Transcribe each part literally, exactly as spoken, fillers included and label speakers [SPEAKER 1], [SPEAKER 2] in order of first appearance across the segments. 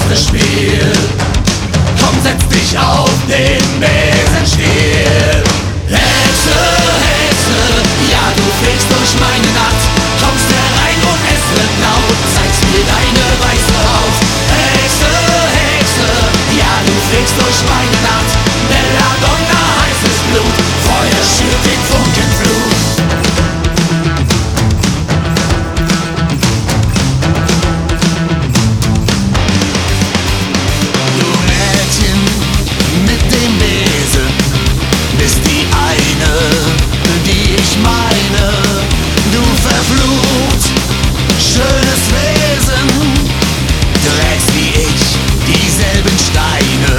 [SPEAKER 1] schönste Spiel. Komm, setz dich auf den Besenstiel. Hexe, Hexe, ja du fegst durch meine Nacht. Kommst herein und es wird laut, zeigst mir deine weiße Haut. Hexe, Hexe, ja du fegst durch meine Nacht. Belladonna, heißes Blut, Feuer schürt den Funkenflut. Du Mädchen mit dem Besen bist die eine, die ich meine. Du verflucht, schönes Wesen, trägst wie ich dieselben Steine.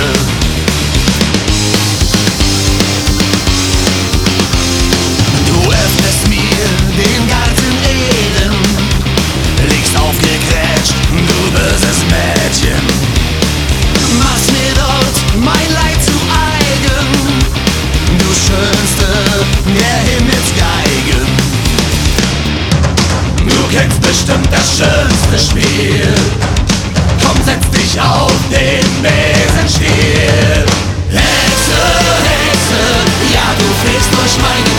[SPEAKER 1] Du öffnest mir den Garten Eden, liegst aufgegrätscht, du böses Mädchen. Machst mir dort mein Leid zu eigen, du schönste der Himmelsgeigen. Du kennst bestimmt das schönste Spiel. Komm, setz dich auf den Besenstiel. Hexe, Hexe, ja du fegst durch meine